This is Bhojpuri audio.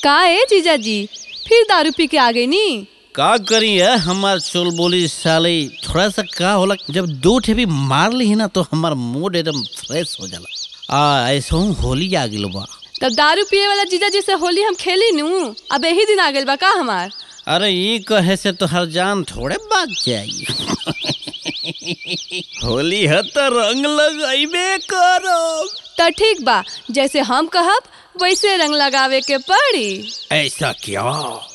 का है जीजा जी, फिर दारू पी के आ गई नी? का करी है हमार चोल बोली साली, थोड़ा सा का होला जब दो ठेपी मार ली ना तो हमार मूड एकदम फ्रेश हो जाला। ऐसा होली आ गइल बा। तब दारू पिए वाला जीजा जी से होली हम खेली नू, अब यही दिन आ गइल बा का हमार? अरे ये कहे से तो हर जान थोड़े बात जाई। होली है तो रंग लगाइबे करो। तो ठीक बा, जैसे हम कहब वैसे रंग लगावे के पड़ी। ऐसा क्या?